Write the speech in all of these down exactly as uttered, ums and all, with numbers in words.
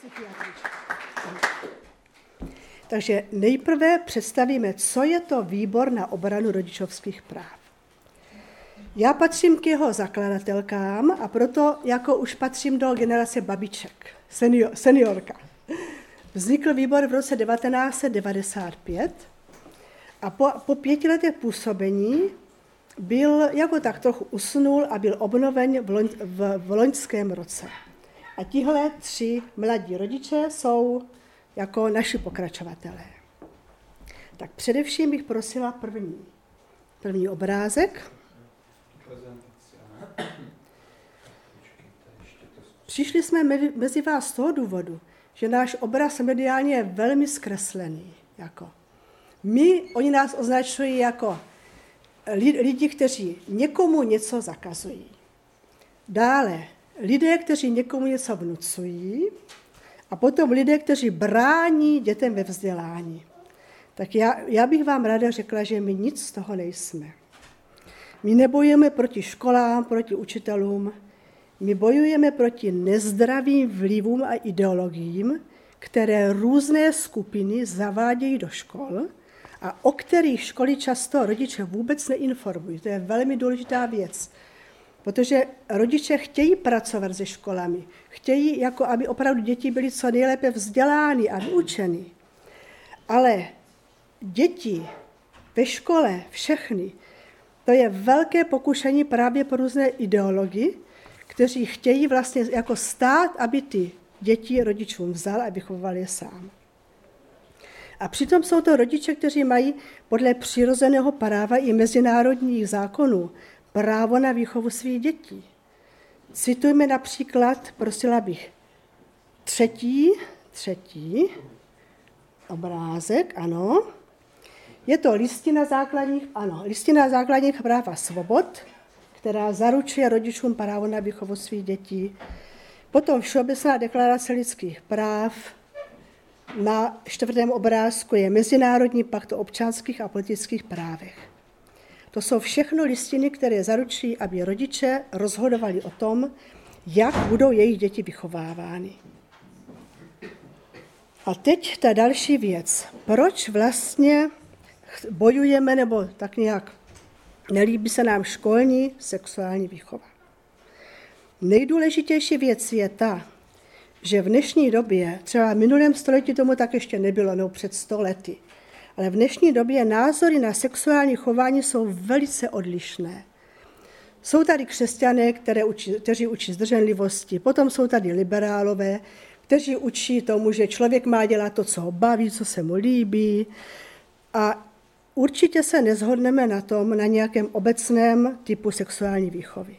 Takže nejprve představíme, co je to Výbor na obranu rodičovských práv. Já patřím k jeho zakladatelkám a proto jako už patřím do generace babiček, senior, seniorka. Vznikl výbor v roce devatenáct set devadesát pět a po, po pěti letech působení byl jako tak trochu usnul a byl obnoven v, loň, v, v loňském roce. A tihle tři mladí rodiče jsou jako naši pokračovatelé. Tak především bych prosila první, první obrázek. Přišli jsme mezi vás z toho důvodu, že náš obraz mediálně je velmi zkreslený. Jako. My, oni nás označují jako lidi, kteří někomu něco zakazují. Dále lidé, kteří někomu něco vnucují, a potom lidé, kteří brání dětem ve vzdělání. Tak já, já bych vám ráda řekla, že my nic z toho nejsme. My nebojujeme proti školám, proti učitelům, my bojujeme proti nezdravým vlivům a ideologiím, které různé skupiny zavádějí do škol a o kterých školy často rodiče vůbec neinformují. To je velmi důležitá věc. Protože rodiče chtějí pracovat se školami, chtějí, jako aby opravdu děti byly co nejlépe vzdělány a vyučeny. Ale děti ve škole, všechny, to je velké pokušení právě pro různé ideologii, kteří chtějí vlastně jako stát, aby ty děti rodičům vzal a vychoval je sám. A přitom jsou to rodiče, kteří mají podle přirozeného práva i mezinárodních zákonů právo na výchovu svých dětí. Citujme například, prosila bych, třetí, třetí obrázek, ano. Je to listina základních, ano, listina základních práv a svobod, která zaručuje rodičům právo na výchovu svých dětí. Potom Všeobecná deklarace lidských práv. Na čtvrtém obrázku je Mezinárodní pakt o občanských a politických právech. To jsou všechno listiny, které zaručují, aby rodiče rozhodovali o tom, jak budou jejich děti vychovávány. A teď ta další věc. Proč vlastně bojujeme, nebo tak nějak nelíbí se nám školní sexuální výchova? Nejdůležitější věc je ta, že v dnešní době, třeba v minulém století tomu tak ještě nebylo, no před sto lety, ale v dnešní době názory na sexuální chování jsou velice odlišné. Jsou tady křesťané, které učí, kteří učí zdrženlivosti, potom jsou tady liberálové, kteří učí tomu, že člověk má dělat to, co ho baví, co se mu líbí. A určitě se neshodneme na tom, na nějakém obecném typu sexuální výchovy.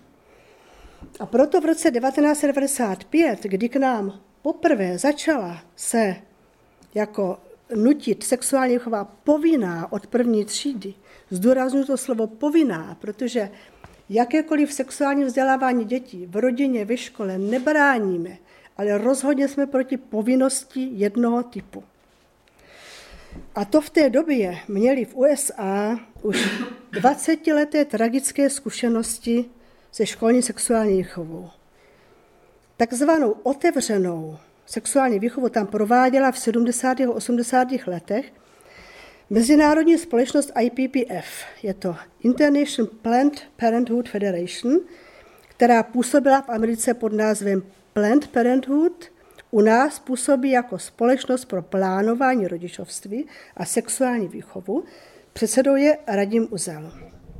A proto v roce devatenáct set devadesát pět, kdy k nám poprvé začala se jako nutit sexuální výchova povinná od první třídy, zdůraznuju to slovo povinná, protože jakékoliv sexuální vzdělávání dětí v rodině, ve škole nebráníme, ale rozhodně jsme proti povinnosti jednoho typu. A to v té době měli v U S A už dvacetileté tragické zkušenosti se školní sexuální výchovou. Takzvanou otevřenou sexuální výchovu tam prováděla v sedmdesátých a osmdesátých letech mezinárodní společnost I P P F, je to International Planned Parenthood Federation, která působila v Americe pod názvem Planned Parenthood, u nás působí jako společnost pro plánování rodičovství a sexuální výchovu. Předsedou je Radim Uzel.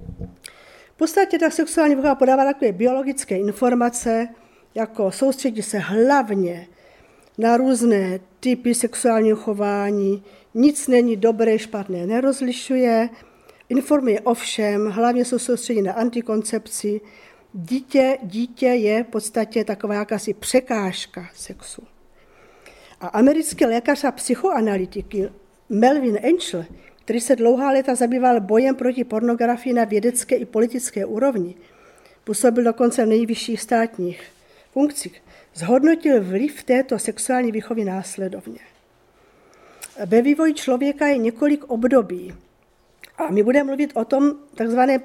V podstatě ta sexuální výchova podává takové biologické informace, jako soustředí se hlavně na různé typy sexuálního chování, nic není dobré, špatné, nerozlišuje, informuje o všem, hlavně se soustředí na antikoncepci. Dítě, dítě je v podstatě taková jakási překážka sexu. A americký lékař a psychoanalytik Melvin Angel, který se dlouhá léta zabýval bojem proti pornografii na vědecké i politické úrovni, působil dokonce v nejvyšších státních funkcích, zhodnotil vliv této sexuální výchovy následovně. Ve vývoji člověka je několik období a my budeme mluvit o tom takzvaném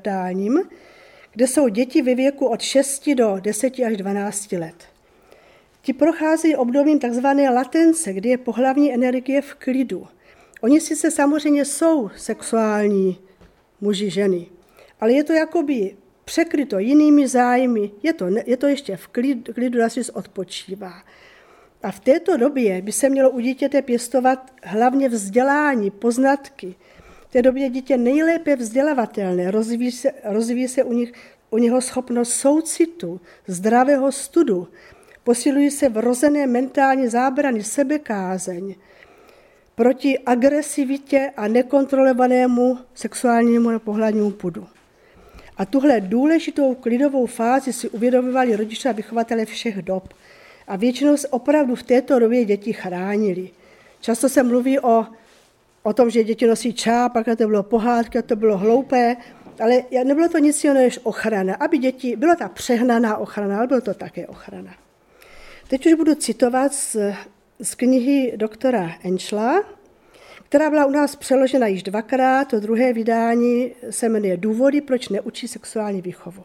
předpubertálním, kde jsou děti ve věku od šesti do deseti až dvanácti let. Ti procházejí obdobím takzvané latence, kdy je pohlavní energie v klidu. Oni sice samozřejmě jsou sexuální muži, ženy, ale je to jakoby překryto jinými zájmy, je to, je to ještě v klidu, klidu asi odpočívá. A v této době by se mělo u dítěte pěstovat hlavně vzdělání, poznatky. V té době dítě nejlépe vzdělavatelné, rozvíjí se, rozvíjí se u, nich, u něho schopnost soucitu, zdravého studu, posilují se vrozené mentální zábrany, sebekázeň proti agresivitě a nekontrolovanému sexuálnímu a pohlavnímu pudu. A tuhle důležitou klidovou fázi si uvědomovali rodiče a vychovatelé všech dob. A většinou se opravdu v této době děti chránili. Často se mluví o, o tom, že děti nosí čáp, a to bylo pohádka, to bylo hloupé, ale nebylo to nic jiného než ochrana. Aby děti, byla ta přehnaná ochrana, ale bylo to také ochrana. Teď už budu citovat z, z knihy doktora Enschla, která byla u nás přeložena již dvakrát, to druhé vydání se jmenuje Důvody, proč neučí sexuální výchovu.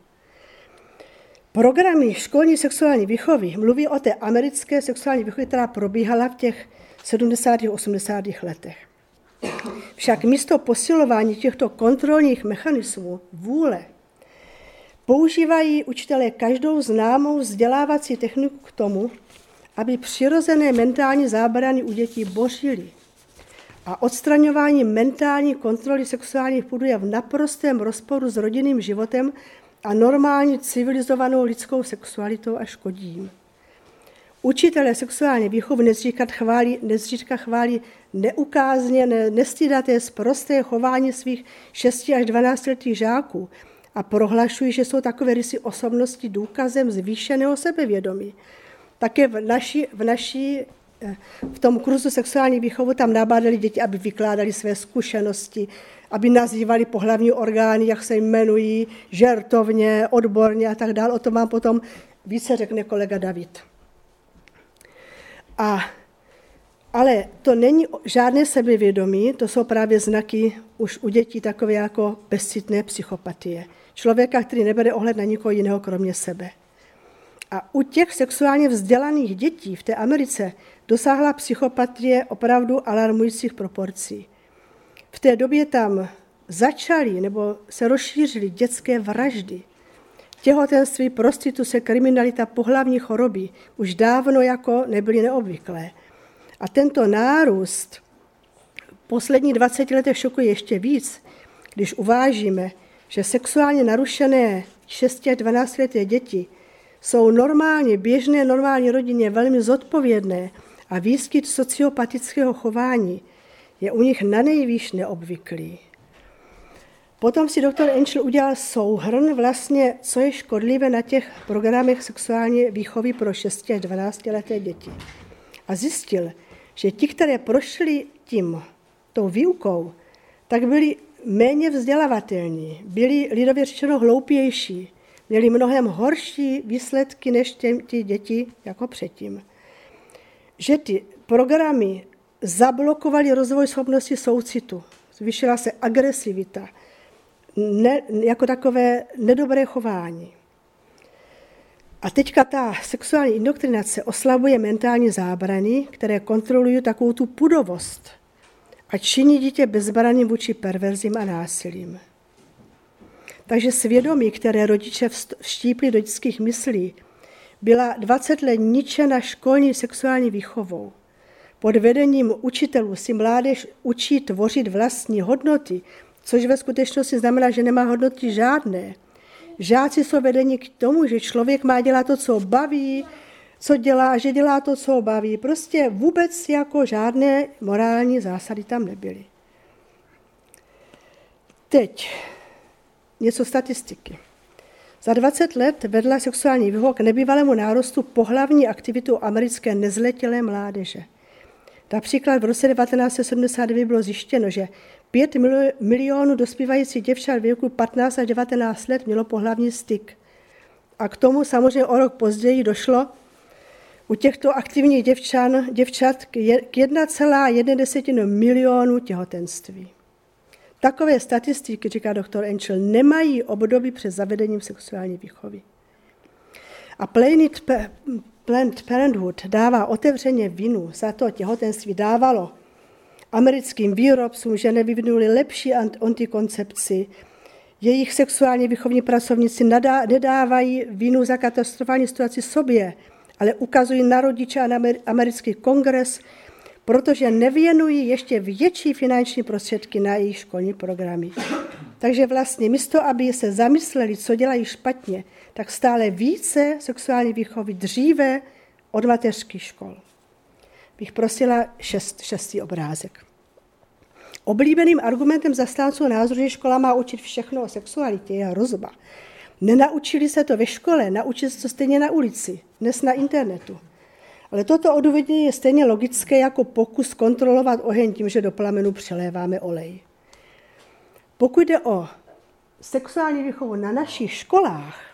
Programy školní sexuální výchovy mluví o té americké sexuální výchově, která probíhala v těch sedmdesátých a osmdesátých letech. Však místo posilování těchto kontrolních mechanismů vůle používají učitelé každou známou vzdělávací techniku k tomu, aby přirozené mentální zábrany u dětí bořili. A odstraňování mentální kontroly sexuálních půdů je v naprostém rozporu s rodinným životem a normální civilizovanou lidskou sexualitou a škodí jim. Učitelé sexuální výchovy nezřídka chválí, nezřídka chválí neukázněné, nestýdaté sprosté chování svých šesti až dvanáctiletých žáků a prohlašují, že jsou takové rysy osobnosti důkazem zvýšeného sebevědomí. Také v, naší, v, naší, v tom kurzu sexuální výchovu tam nabádali děti, aby vykládali své zkušenosti, aby nazývali pohlavní orgány, jak se jmenují, žertovně, odborně a tak dále. O tom vám potom více řekne kolega David. A, ale to není žádné sebevědomí, to jsou právě znaky už u dětí takové jako bezcitné psychopatie. Člověka, který nebere ohled na nikoho jiného, kromě sebe. A u těch sexuálně vzdělaných dětí v té Americe dosáhla psychopatie opravdu alarmujících proporcí. V té době tam začaly nebo se rozšířily dětské vraždy. Těhotenství, prostituce, kriminalita, pohlavní choroby už dávno jako nebyly neobvyklé. A tento nárůst poslední dvacet letech šokuje ještě víc, když uvážíme, že sexuálně narušené šesti až dvanáctileté děti jsou normálně, běžné normální rodině velmi zodpovědné a výskyt sociopatického chování je u nich nanejvýš neobvyklý. Potom si doktor Enschl udělal souhrn vlastně, co je škodlivé na těch programech sexuální výchovy pro šesti až dvanáctileté děti. A zjistil, že ti, které prošli tím, tou výukou, tak byli méně vzdělavatelní, byli lidově řečeno hloupější, měli mnohem horší výsledky než tě, ty děti jako předtím. Že ty programy zablokovaly rozvoj schopnosti soucitu, zvýšila se agresivita, ne, jako takové nedobré chování. A teďka ta sexuální indoktrinace oslabuje mentální zábrany, které kontrolují takovou tu pudovost a činí dítě bezbranným vůči perverzím a násilím. Takže svědomí, které rodiče vštípli do dětských myslí, byla dvacet let ničena školní sexuální výchovou. Pod vedením učitelů si mládež učí tvořit vlastní hodnoty, což ve skutečnosti znamená, že nemá hodnoty žádné. Žáci jsou vedeni k tomu, že člověk má dělat to, co baví, co dělá, že dělá to, co baví. Prostě vůbec jako žádné morální zásady tam nebyly. Teď něco statistiky. Za dvacet let vedla sexuální výchova k nebývalému nárostu pohlavní aktivitu americké nezletilé mládeže. Například v roce devatenáct set sedmdesát devět bylo zjištěno, že pět milionů dospívajících děvčat věku patnáct až devatenáct let mělo pohlavní styk. A k tomu samozřejmě o rok později došlo u těchto aktivních děvčan, děvčat k jedna celá jedna milionu těhotenství. Takové statistiky, říká doktor Enschl, nemají období před zavedením sexuální výchovy. A Planet, Planned Parenthood dává otevřeně vinu za to těhotenství dávalo americkým výrobcům, že nevyvinuli lepší antikoncepci. Jejich sexuálně výchovní pracovníci nedávají vinu za katastrofální situaci sobě, ale ukazují na rodiče a na americký kongres, protože nevěnují ještě větší finanční prostředky na jejich školní programy. Takže vlastně místo, aby se zamysleli, co dělají špatně, tak stále více sexuální výchovy dříve od mateřských škol. Bych prosila šest, šestý obrázek. Oblíbeným argumentem zastánců názoru, že škola má učit všechno o sexualitě, je hrozba. Nenaučili se to ve škole, naučili se to stejně na ulici, dnes na internetu. Ale toto odůvodnění je stejně logické jako pokus kontrolovat oheň tím, že do plamenu přiléváme olej. Pokud jde o sexuální výchovu na našich školách,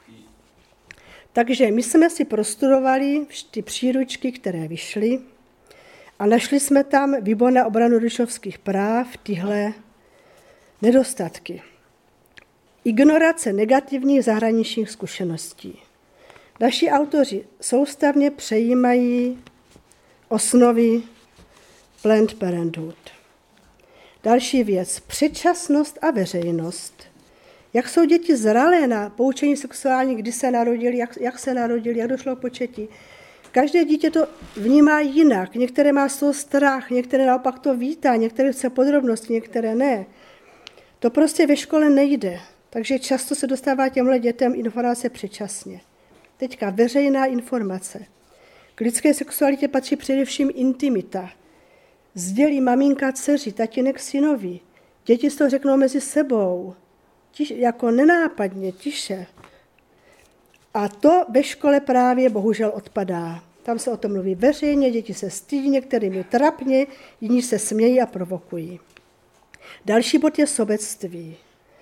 takže my jsme si prostudovali ty příručky, které vyšly, a našli jsme tam výbor na obranu rodičovských práv, tyhle nedostatky. Ignorace negativních zahraničních zkušeností. Naši autoři soustavně přejímají osnovy Planned Parenthood. Další věc, předčasnost a veřejnost. Jak jsou děti zralé na poučení sexuální, kdy se narodili, jak, jak se narodili, jak došlo k početí. Každé dítě to vnímá jinak. Některé má z toho strach, některé naopak to vítá, některé chce podrobnosti, některé ne. To prostě ve škole nejde. Takže často se dostává těmhle dětem informace předčasně. Teďka veřejná informace. K lidské sexualitě patří především intimita. Sdělí maminka dceři, tatínek synovi. Děti si to řeknou mezi sebou. Tiš, jako nenápadně, tiše. A to ve škole právě bohužel odpadá. Tam se o tom mluví veřejně, děti se stydí, některým je trapně, jiní se smějí a provokují. Další bod je sobectví.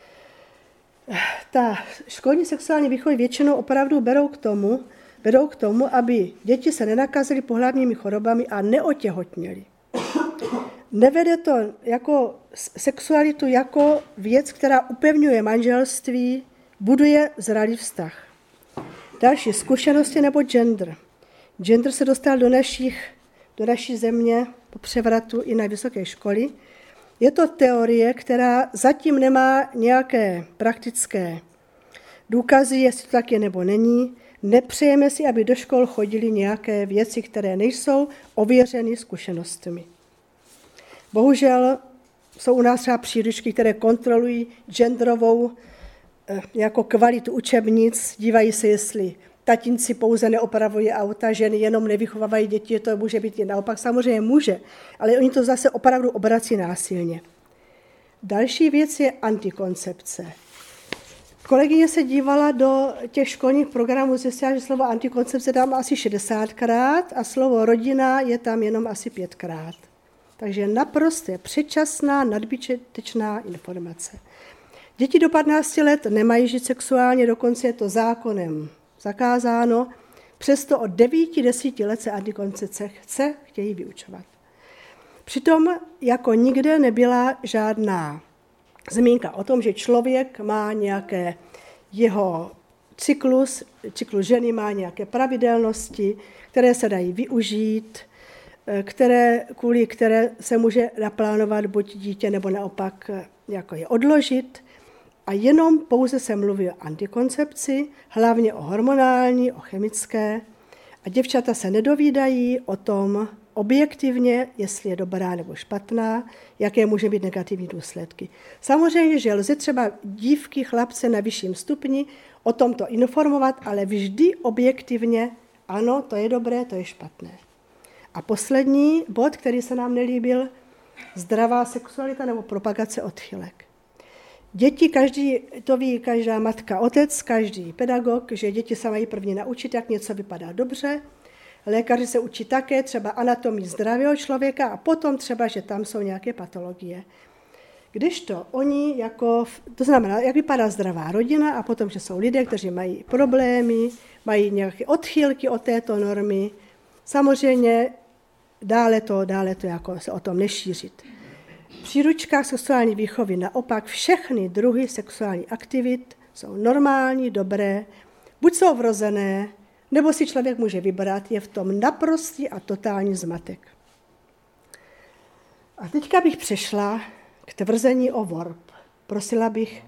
Ta školní sexuální výchovy většinou opravdu berou k tomu, vedou k tomu, aby děti se nenakazily pohlavními chorobami a neotěhotněly. Nevede to jako sexualitu jako věc, která upevňuje manželství, buduje zralý vztah. Další zkušenosti nebo gender. Gender se dostal do, našich, do naší země po převratu i na vysoké školy. Je to teorie, která zatím nemá nějaké praktické důkazy, jestli to tak je nebo není. Nepřejeme si, aby do škol chodily nějaké věci, které nejsou ověřeny zkušenostmi. Bohužel jsou u nás třeba příručky, které kontrolují genderovou jako kvalitu učebnic, dívají se, jestli tatínci pouze neopravují auta, ženy jenom nevychovávají děti, to může být i naopak, samozřejmě může, ale oni to zase opravdu obrací násilně. Další věc je antikoncepce. Kolegyně se dívala do těch školních programů, zjistila, že slovo antikoncepce tam asi šedesátkrát a slovo rodina je tam jenom asi pětkrát. Takže naprosto předčasná, nadbytečná informace. Děti do patnácti let nemají žít sexuálně, dokonce je to zákonem zakázáno, přesto od devíti, desíti let se antikoncepce chce, chtějí vyučovat. Přitom jako nikde nebyla žádná zmínka o tom, že člověk má nějaké jeho cyklus, cyklus ženy má nějaké pravidelnosti, které se dají využít, které, kvůli které se může naplánovat buď dítě, nebo naopak jako je odložit. A jenom pouze se mluví o antikoncepci, hlavně o hormonální, o chemické. A děvčata se nedovídají o tom objektivně, jestli je dobrá nebo špatná, jaké může být negativní důsledky. Samozřejmě, že lze třeba dívky, chlapce na vyšším stupni o tomto informovat, ale vždy objektivně, ano, to je dobré, to je špatné. A poslední bod, který se nám nelíbil, zdravá sexualita nebo propagace odchylek. Děti, každý, to ví každá matka, otec, každý pedagog, že děti se mají první naučit, jak něco vypadá dobře. Lékaři se učí také třeba anatomii zdravého člověka a potom třeba, že tam jsou nějaké patologie. Kdežto oni, jako, to znamená, jak vypadá zdravá rodina a potom, že jsou lidé, kteří mají problémy, mají nějaké odchylky od této normy. Samozřejmě dále to, dále to jako se o tom nešířit. V příručkách sexuální výchovy naopak všechny druhy sexuální aktivit jsou normální, dobré, buď jsou vrozené, nebo si člověk může vybrat, je v tom naprostý a totální zmatek. A teďka bych přešla k tvrzení o V O R P. Prosila bych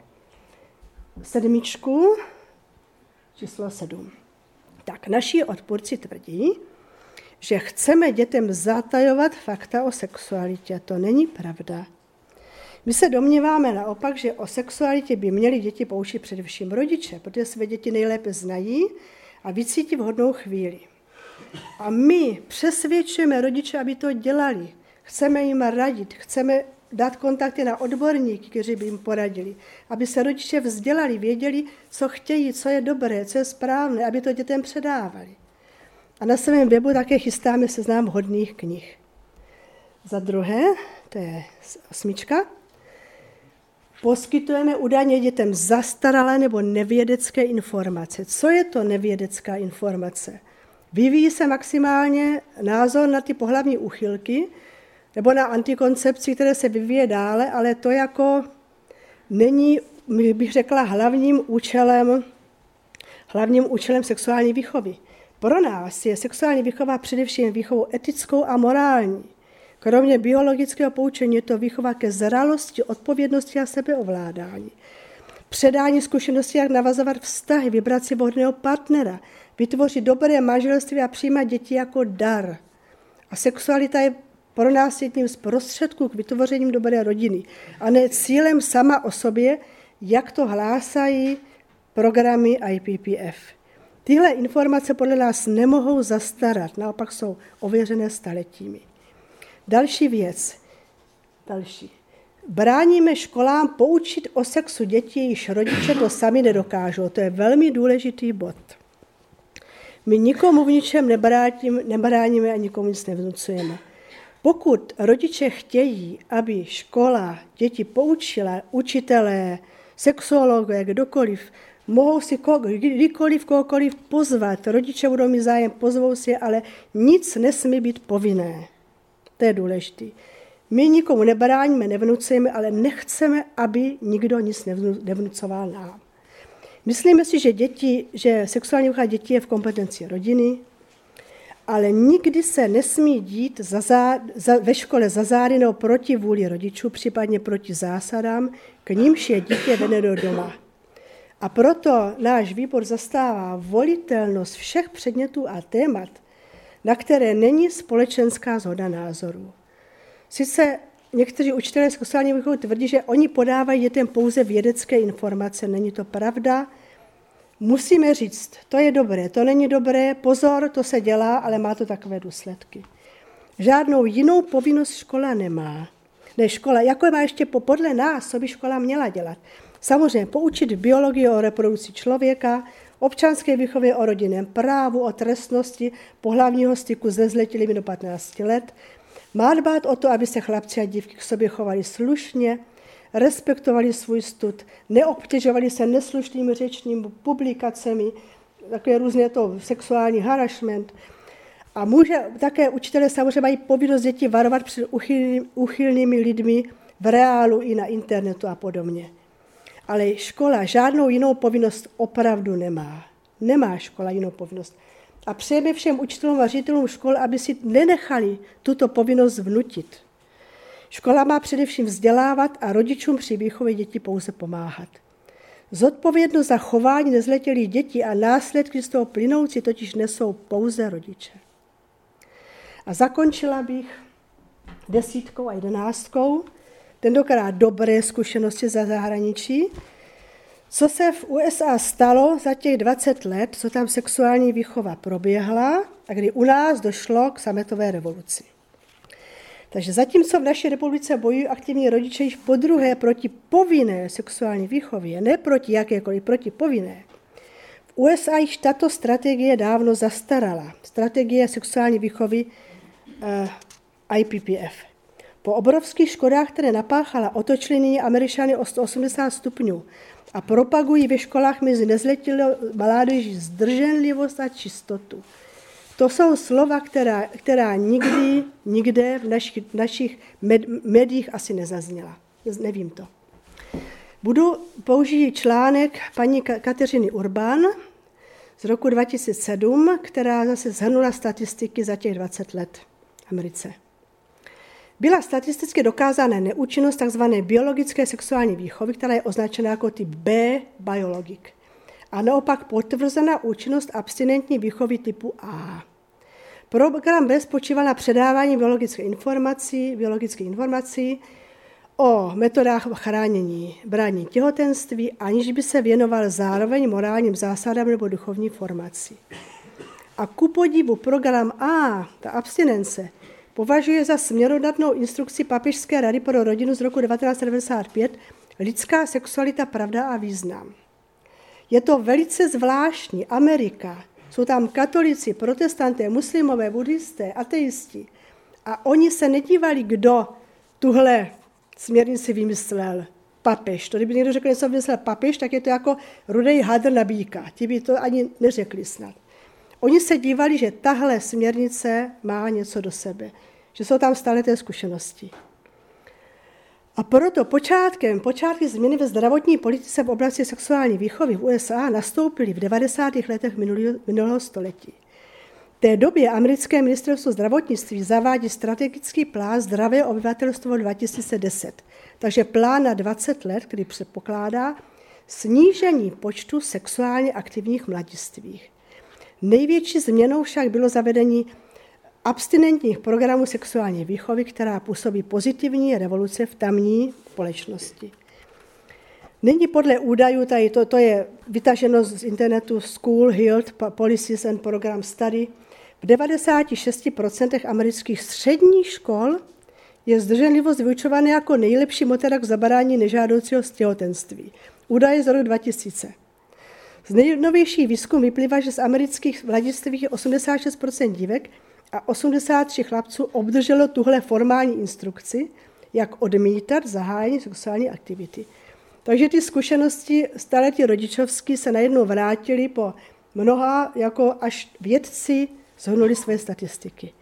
sedmičku, číslo sedm. Tak naši odpůrci tvrdí, že chceme dětem zatajovat fakta o sexualitě. To není pravda. My se domníváme naopak, že o sexualitě by měli děti poučit především rodiče, protože své děti nejlépe znají a vycítí vhodnou chvíli. A my přesvědčujeme rodiče, aby to dělali. Chceme jim radit, chceme dát kontakty na odborníky, kteří by jim poradili, aby se rodiče vzdělali, věděli, co chtějí, co je dobré, co je správné, aby to dětem předávali. A na svém webu také chystáme seznam vhodných knih. Za druhé, to je osmička, poskytujeme údajně dětem zastaralé nebo nevědecké informace. Co je to nevědecká informace? Vyvíjí se maximálně názor na ty pohlavní úchylky nebo na antikoncepci, které se vyvíje dále, ale to jako není, bych řekla, hlavním účelem, hlavním účelem sexuální výchovy. Pro nás je sexuální výchova především výchovou etickou a morální. Kromě biologického poučení je to výchova ke zralosti, odpovědnosti a sebeovládání. Předání zkušeností, jak navazovat vztahy, vybrat si vhodného partnera, vytvořit dobré manželství a přijímat děti jako dar. A sexualita je pro nás jedním z prostředků k vytvořením dobré rodiny a ne cílem sama o sobě, jak to hlásají programy I P P F. Tyhle informace podle nás nemohou zastarat, naopak jsou ověřené staletími. Další věc. Další. Bráníme školám poučit o sexu dětí, jejichž rodiče to sami nedokážou. To je velmi důležitý bod. My nikomu v ničem nebráníme a nikomu nic nevnucujeme. Pokud rodiče chtějí, aby škola děti poučila, učitelé, sexuologové, kdokoliv, mohou si kdykoliv, kohokoliv pozvat. Rodiče budou mít zájem, pozvou si, ale nic nesmí být povinné. To je důležité. My nikomu nebráníme, nevnucujeme, ale nechceme, aby nikdo nic nevnucoval nám. Myslíme si, že, děti, že sexuální výchova dětí je v kompetenci rodiny, ale nikdy se nesmí dít za zá, za, ve škole za zády nebo proti vůli rodičů, případně proti zásadám, k nímž je dítě vedeno doma. A proto náš výbor zastává volitelnost všech předmětů a témat, na které není společenská shoda názorů. Sice někteří učitelé sexuální výchovy tvrdí, že oni podávají dětem pouze vědecké informace. Není to pravda. Musíme říct, to je dobré, to není dobré, pozor, to se dělá, ale má to takové důsledky. Žádnou jinou povinnost škola nemá. Ne, škola, jako má ještě podle nás, co by škola měla dělat. Samozřejmě poučit biologii o reprodukci člověka, občanské výchově o rodinném právu, o trestnosti, pohlavního styku s nezletilými do patnácti let. Má dbát o to, aby se chlapci a dívky k sobě chovali slušně, respektovali svůj stud, neobtěžovali se neslušnými řečními publikacemi, takové různé to sexuální harassment. A může, také učitelé samozřejmě mají povinnost děti varovat před uchylnými, uchylnými lidmi v reálu i na internetu a podobně. Ale škola žádnou jinou povinnost opravdu nemá. Nemá škola jinou povinnost. A přejeme všem učitelům a ředitelům škol, aby si nenechali tuto povinnost vnutit. Škola má především vzdělávat a rodičům při výchově dětí pouze pomáhat. Zodpovědnost za chování nezletilých dětí a následky z toho plynoucí totiž nesou pouze rodiče. A zakončila bych desítkou a jedenáctkou, tentokrát dobré zkušenosti za zahraničí. Co se v U S A stalo za těch dvacet let, co tam sexuální výchova proběhla a kdy u nás došlo k sametové revoluci. Takže zatímco v naší republice bojují aktivní rodiče již podruhé proti povinné sexuální výchově, ne proti jakékoliv, proti povinné, v U S A již tato strategie dávno zastarala. Strategie sexuální výchovy eh, I P P F. Po obrovských škodách, které napáchala, otočili nyní Američany o sto osmdesát stupňů a propagují ve školách mezi nezletilou mládeží zdrženlivost a čistotu. To jsou slova, která, která nikdy, nikde v našich, našich med, médiích asi nezazněla. Nevím to. Budu použít článek paní Kateřiny Urban z roku dva tisíce sedm, která zase shrnula statistiky za těch dvacet let v Americe. Byla statisticky dokázána neúčinnost tzv. Biologické sexuální výchovy, která je označena jako typ B biologik. A naopak potvrzena účinnost abstinentní výchovy typu A. Program B spočíval na předávání biologických informací, biologických informací o metodách chránění brání těhotenství, aniž by se věnoval zároveň morálním zásadám nebo duchovní formaci. A ku podivu program A, ta abstinence, považuje za směrodatnou instrukci Papežské rady pro rodinu z roku devatenáct set devadesát pět lidská sexualita, pravda a význam. Je to velice zvláštní. Amerika, jsou tam katolíci, protestanté, muslimové, buddhisté, ateisti. A oni se nedívali, kdo tuhle směrnici vymyslel. Papež. To kdyby někdo řekl, něco vymyslel papež, tak je to jako rudej hadr na býka. Ti by to ani neřekli snad. Oni se dívali, že tahle směrnice má něco do sebe. Že jsou tam stále té zkušenosti. A proto počátkem, počátky změny ve zdravotní politice v oblasti sexuální výchovy v U S A nastoupily v devadesátých letech minulého století. V té době americké ministerstvo zdravotnictví zavádí strategický plán Zdravé obyvatelstvo dva tisíce deset. Takže plán na dvacet let, který předpokládá snížení počtu sexuálně aktivních mladistvých. Největší změnou však bylo zavedení abstinentních programů sexuální výchovy, která působí pozitivní revoluce v tamní společnosti. Nyní podle údajů, tady to, to je vytaženo z internetu School Health Policies and Program Study, v devadesáti šesti procentech amerických středních škol je zdrženlivost vyučována jako nejlepší metoda k zabrání nežádoucího těhotenství. Údaje z roku dva tisíce. Z nejnovější výzkum vyplývá, že z amerických mladistvých je osmdesát šest procent dívek a osmdesát tři chlapců obdrželo tuhle formální instrukci, jak odmítat zahájení sexuální aktivity. Takže ty zkušenosti staletí rodičovský se najednou vrátily po mnoha, jako až vědci zhrnuli své statistiky.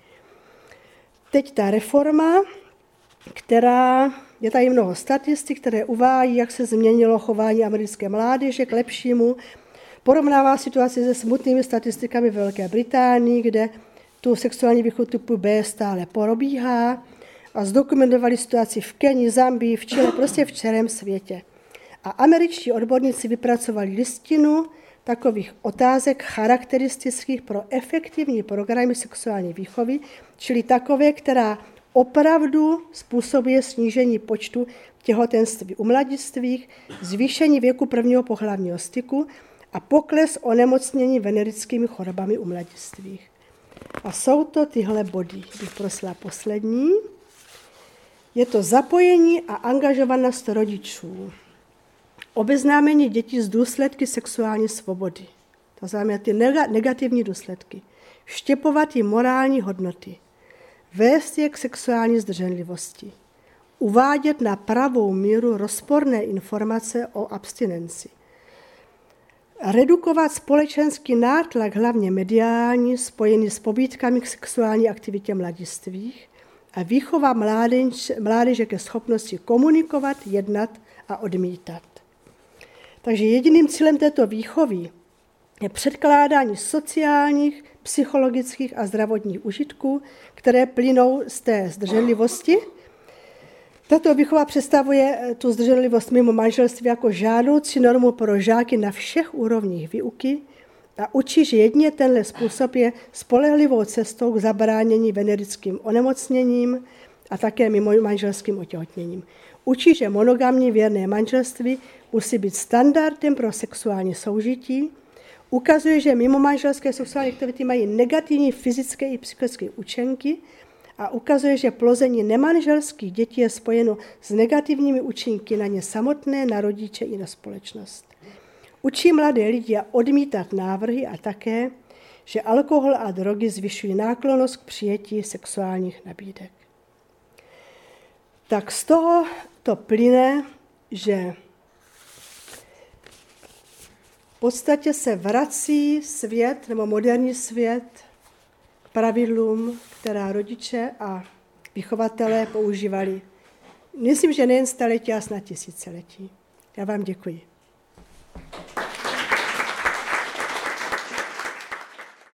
Teď ta reforma, která, je tady mnoho statistik, které uvádí, jak se změnilo chování americké mládeže k lepšímu, porovnává situaci se smutnými statistikami ve Velké Británii, kde tu sexuální výchovu typu B stále probíhá a zdokumentovali situaci v Keni, Zambii, v Chile, prostě v celém světě. A američtí odborníci vypracovali listinu takových otázek charakteristických pro efektivní programy sexuální výchovy, čili takové, která opravdu způsobuje snížení počtu těhotenství u mladistvých, zvýšení věku prvního pohlavního styku a pokles onemocnění venerickými chorobami u mladistvých. A jsou to tyhle body, bych prosila poslední. Je to zapojení a angažovanost rodičů. Obeznámení dětí z důsledky sexuální svobody. To znamená ty negativní důsledky. Vštěpovat jim morální hodnoty. Vést je k sexuální zdrženlivosti. Uvádět na pravou míru rozporné informace o abstinenci. Redukovat společenský nátlak, hlavně mediální, spojený s pobídkami k sexuální aktivitě mladistvých a výchova mládež, mládeže ke schopnosti komunikovat, jednat a odmítat. Takže jediným cílem této výchovy je předkládání sociálních, psychologických a zdravotních užitků, které plynou z té zdrženlivosti. Tato výchova představuje tu zdrženlivost mimo manželství jako žádoucí normu pro žáky na všech úrovních výuky a učí, že jedině tenhle způsob je spolehlivou cestou k zabránění venerickým onemocněním a také mimo manželským otěhotněním. Učí, že monogamní věrné manželství musí být standardem pro sexuální soužití. Ukazuje, že mimo manželské sexuální aktivity mají negativní fyzické i psychické účinky a ukazuje, že plození nemanželských dětí je spojeno s negativními účinky na ně samotné, na rodiče i na společnost. Učí mladé lidi odmítat návrhy a také, že alkohol a drogy zvyšují náklonnost k přijetí sexuálních nabídek. Tak z toho to plyne, že v podstatě se vrací svět, nebo moderní svět, k pravidlům, která rodiče a vychovatelé používali. Myslím, že nejen staletí, a snad tisíciletí. Já vám děkuji.